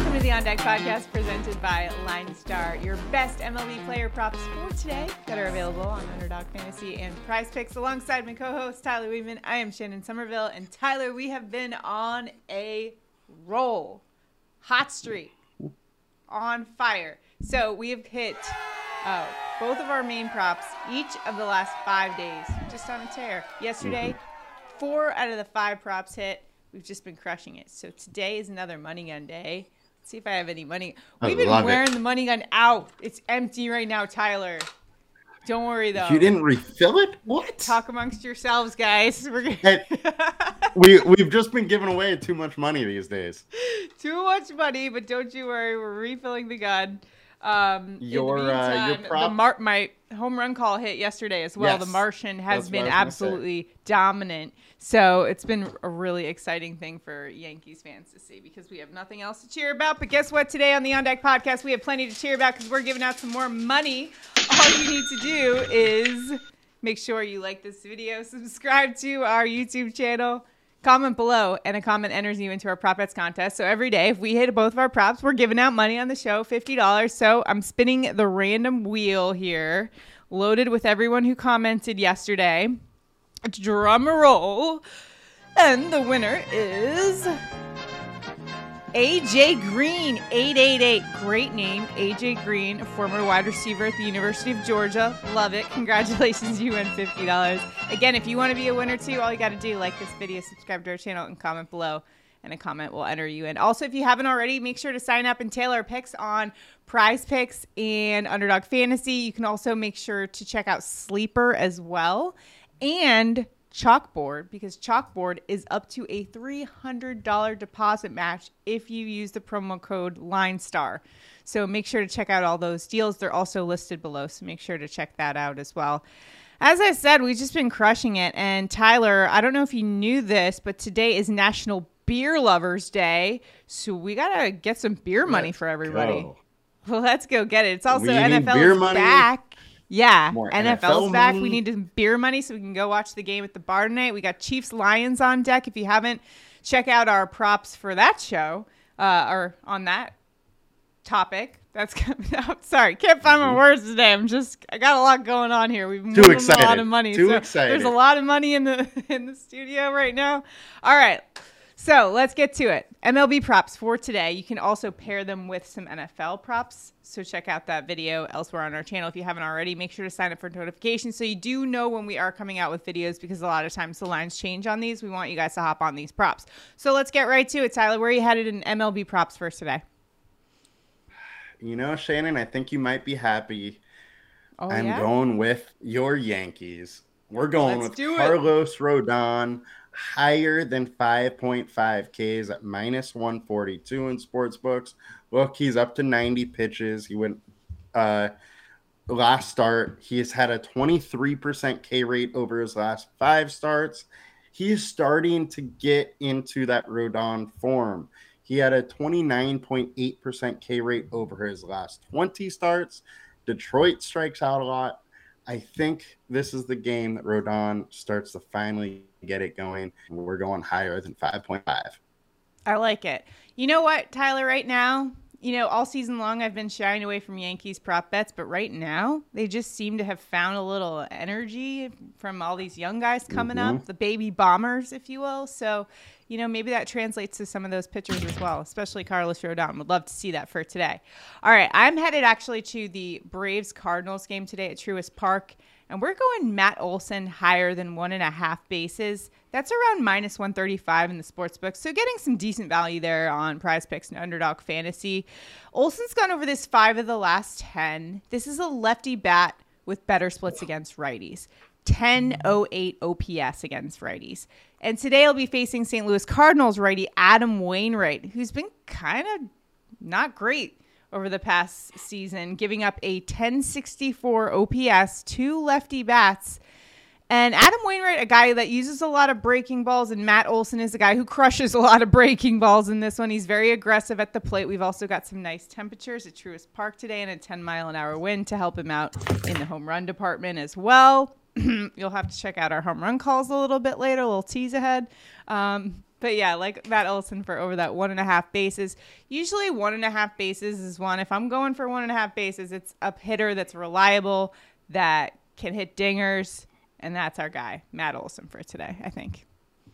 Welcome to the On Deck podcast presented by Line Star, your best MLB player props for today that are available on Underdog Fantasy and Prize Picks. Alongside my co-host Tyler Weidman, I am Shannon Somerville, and Tyler, we have been on a roll, hot streak, on fire. So we have hit both of our main props each of the last 5 days, just on a tear. Yesterday, 4 out of the 5 props hit. We've just been crushing it. So today is another Money Gun day. Let's see if I have any money. We've been wearing the Money Gun out. It's empty right now, Tyler. Don't worry, though. You didn't refill it? What? Talk amongst yourselves, guys. We've just been giving away too much money these days. Too much money, but don't you worry. We're refilling the gun. Your prop. My home run call hit yesterday as well. Yes, the Martian has been absolutely dominant. So it's been a really exciting thing for Yankees fans to see because we have nothing else to cheer about. But guess what? Today on the On Deck podcast, we have plenty to cheer about because we're giving out some more money. All you need to do is make sure you like this video, subscribe to our YouTube channel, comment below, and a comment enters you into our prop bets contest. So every day, if we hit both of our props, we're giving out money on the show, $50. So I'm spinning the random wheel here, loaded with everyone who commented yesterday. Drum a roll. And the winner is AJ Green, 888. Great name, AJ Green, a former wide receiver at the University of Georgia. Love it. Congratulations, you win $50. Again, if you want to be a winner too, all you got to do, like this video, subscribe to our channel, and comment below. And a comment will enter you in. Also, if you haven't already, make sure to sign up and tailor picks on Prize Picks and Underdog Fantasy. You can also make sure to check out Sleeper as well. And Chalkboard, because Chalkboard is up to a $300 deposit match if you use the promo code LineStar. So make sure to check out all those deals. They're also listed below, so make sure to check that out as well. As I said, we've just been crushing it. And Tyler, I don't know if you knew this, but today is National Beer Lovers Day. So we got to get some beer money for everybody. Well, let's go get it. It's also NFL is back. Yeah, more NFL's back. We need some beer money so we can go watch the game at the bar tonight. We got Chiefs Lions on deck. If you haven't, check out our props for that show or on that topic. That's coming out. Sorry, can't find my words today. I got a lot going on here. We've moved a lot of money. Too excited. There's a lot of money in the studio right now. All right. So let's get to it. MLB props for today. You can also pair them with some NFL props. So check out that video elsewhere on our channel. If you haven't already, make sure to sign up for notifications so you do know when we are coming out with videos because a lot of times the lines change on these. We want you guys to hop on these props. So let's get right to it. Tyler, where are you headed in MLB props first today? You know, Shannon, I think you might be happy. I'm going with your Yankees. We're going with Carlos Rodon. Higher than 5.5 Ks at minus 142 in sports books. Look, he's up to 90 pitches. He went last start. He has had a 23% K rate over his last 5 starts. He is starting to get into that Rodon form. He had a 29.8% K rate over his last 20 starts. Detroit strikes out a lot. I think this is the game that Rodon starts to finally get it going. We're going higher than 5.5. I like it. You know what, Tyler, right now, all season long I've been shying away from Yankees prop bets, but right now they just seem to have found a little energy from all these young guys coming up, the baby bombers, if you will. So, maybe that translates to some of those pitchers as well, especially Carlos Rodon. Would love to see that for today. All right, I'm headed actually to the Braves-Cardinals game today at Truist Park, and we're going Matt Olson higher than 1.5 bases. That's around minus 135 in the sports book, so getting some decent value there on Prize Picks and Underdog Fantasy. Olson's gone over this 5 of the last 10. This is a lefty bat with better splits against righties. 10.08 OPS against righties. And today he'll be facing St. Louis Cardinals righty Adam Wainwright, who's been kind of not great over the past season, giving up a 1064 OPS to lefty bats. And Adam Wainwright, a guy that uses a lot of breaking balls, and Matt Olson is a guy who crushes a lot of breaking balls in this one. He's very aggressive at the plate. We've also got some nice temperatures at Truist Park today and a 10-mile-an-hour wind to help him out in the home run department as well. You'll have to check out our home run calls a little bit later, a little tease ahead. But yeah, like Matt Olson for over that 1.5 bases. Usually 1.5 bases is one. If I'm going for 1.5 bases, it's a hitter that's reliable, that can hit dingers, and that's our guy, Matt Olson for today, I think.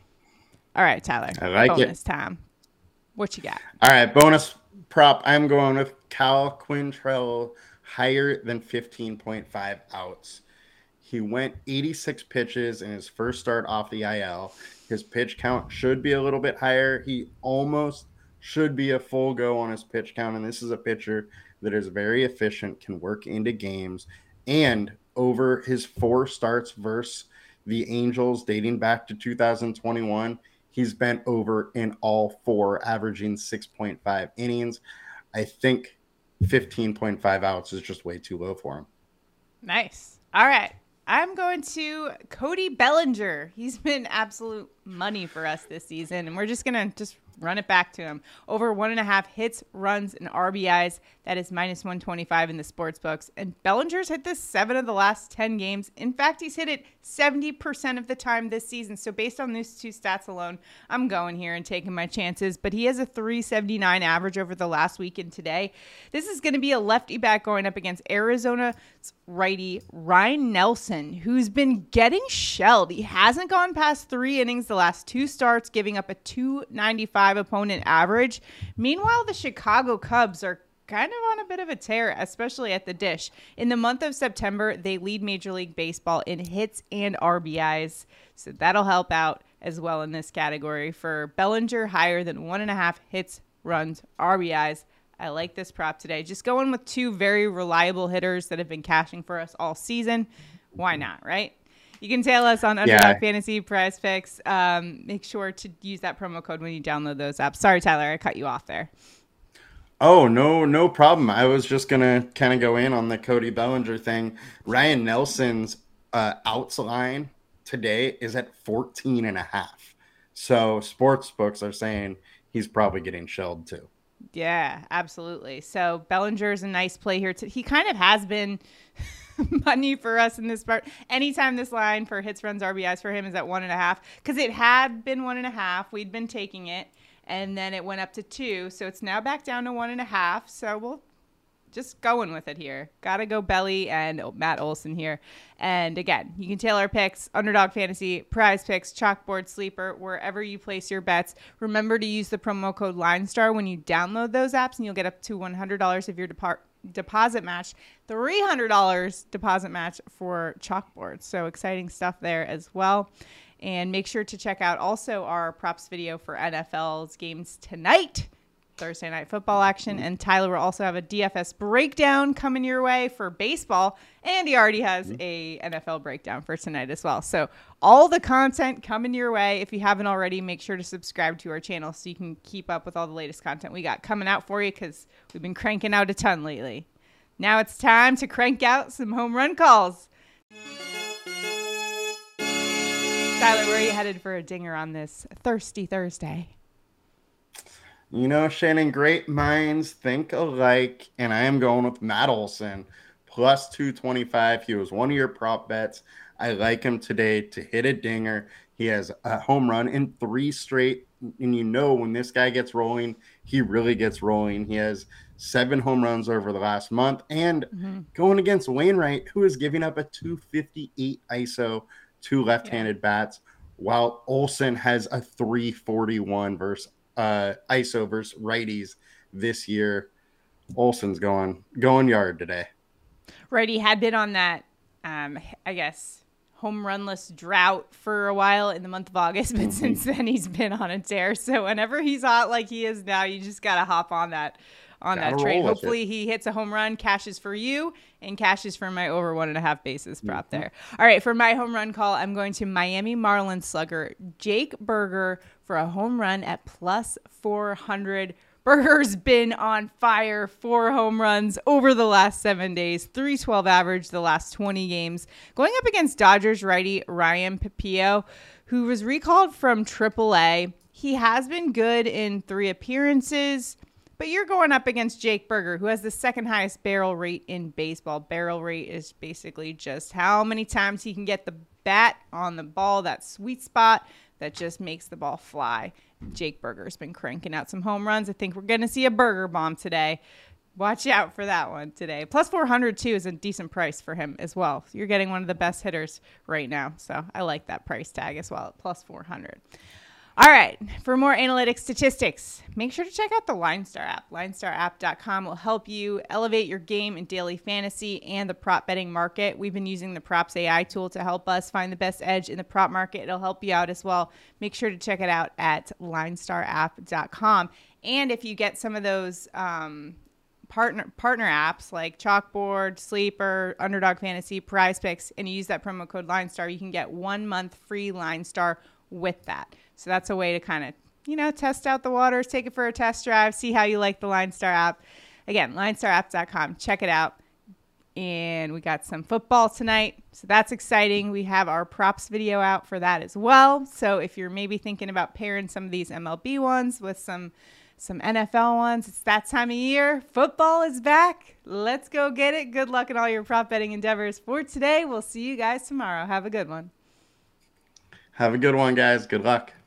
All right, Tyler. I like bonus time. What you got? All right, bonus prop. I'm going with Cal Quantrill, higher than 15.5 outs. He went 86 pitches in his first start off the IL. His pitch count should be a little bit higher. He almost should be a full go on his pitch count, and this is a pitcher that is very efficient, can work into games, and over his 4 starts versus the Angels dating back to 2021, he's been over in all 4, averaging 6.5 innings. I think 15.5 outs is just way too low for him. Nice. All right. I'm going to Cody Bellinger. He's been absolute money for us this season, and we're just going to run it back to him. Over 1.5 hits, runs, and RBIs. That is minus 125 in the sports books. And Bellinger's hit this 7 of the last 10 games. In fact, he's hit it 70% of the time this season. So based on these 2 stats alone, I'm going here and taking my chances. But he has a 379 average over the last week and today. This is going to be a lefty bat going up against Arizona's righty Ryan Nelson, who's been getting shelled. He hasn't gone past 3 innings the last 2 starts, giving up a 295 opponent average. Meanwhile, the Chicago Cubs are kind of on a bit of a tear, especially at the dish. In the month of September, they lead Major League Baseball in hits and RBIs, so that'll help out as well in this category. For Bellinger, higher than 1.5 hits, runs, RBIs. I like this prop today. Just going with 2 very reliable hitters that have been cashing for us all season. Why not, right? You can tail us on Underdog Fantasy, Prize Picks. Make sure to use that promo code when you download those apps. Sorry, Tyler, I cut you off there. Oh, no problem. I was just going to kind of go in on the Cody Bellinger thing. Ryan Nelson's outs line today is at 14.5. So sports books are saying he's probably getting shelled too. Yeah, absolutely. So Bellinger's a nice play here. He kind of has been money for us in this part. Anytime this line for hits, runs, RBIs for him is at 1.5, because it had been 1.5. We'd been taking it, and then it went up to 2. So it's now back down to 1.5. So we'll just going with it here. Got to go Belly and Matt Olson here. And again, you can tailor our picks, Underdog Fantasy, Prize Picks, Chalkboard, Sleeper, wherever you place your bets. Remember to use the promo code LineStar when you download those apps, and you'll get up to $100 of your deposit match, $300 deposit match for Chalkboard. So exciting stuff there as well. And make sure to check out also our props video for NFL's games tonight, Thursday night football action. And Tyler will also have a DFS breakdown coming your way for baseball, and he already has a NFL breakdown for tonight as well. So all the content coming your way. If you haven't already, make sure to subscribe to our channel so you can keep up with all the latest content we got coming out for you, because we've been cranking out a ton lately. Now it's time to crank out some home run calls. Tyler, where are you headed for a dinger on this Thirsty Thursday? You know, Shannon, great minds think alike, and I am going with Matt Olson, plus 225. He was one of your prop bets. I like him today to hit a dinger. He has a home run in 3 straight, and you know when this guy gets rolling, he really gets rolling. He has 7 home runs over the last month, and going against Wainwright, who is giving up a 258 ISO, 2 left-handed bats, while Olson has a 341 versus ISO versus righties this year. Olson's going yard today. Right, he had been on that, I guess, home runless drought for a while in the month of August, but since then he's been on a tear. So whenever he's hot like he is now, you just gotta hop on that train. Hopefully he hits a home run, cashes for you, and cashes for my over 1.5 bases prop there. All right, for my home run call, I'm going to Miami Marlins slugger Jake Burger for a home run at plus 400. Burger's been on fire, 4 home runs over the last 7 days, 312 average the last 20 games. Going up against Dodgers righty Ryan Pepillo, who was recalled from AAA. He has been good in 3 appearances, but you're going up against Jake Burger, who has the 2nd highest barrel rate in baseball. Barrel rate is basically just how many times he can get the bat on the ball, that sweet spot that just makes the ball fly. Jake Burger's been cranking out some home runs. I think we're going to see a Burger bomb today. Watch out for that one today. Plus 400 too is a decent price for him as well. So you're getting one of the best hitters right now. So I like that price tag as well at plus 400. All right. For more analytics statistics, make sure to check out the LineStar app. LineStarApp.com will help you elevate your game in daily fantasy and the prop betting market. We've been using the Props AI tool to help us find the best edge in the prop market. It'll help you out as well. Make sure to check it out at LineStarApp.com. And if you get some of those partner apps like Chalkboard, Sleeper, Underdog Fantasy, Prize Picks, and you use that promo code LineStar, you can get 1 month free LineStar with that. So that's a way to kind of, test out the waters, take it for a test drive, see how you like the LineStar app. Again, linestarapp.com. Check it out. And we got some football tonight, so that's exciting. We have our props video out for that as well. So if you're maybe thinking about pairing some of these MLB ones with some NFL ones, it's that time of year. Football is back. Let's go get it. Good luck in all your prop betting endeavors for today. We'll see you guys tomorrow. Have a good one. Have a good one, guys. Good luck.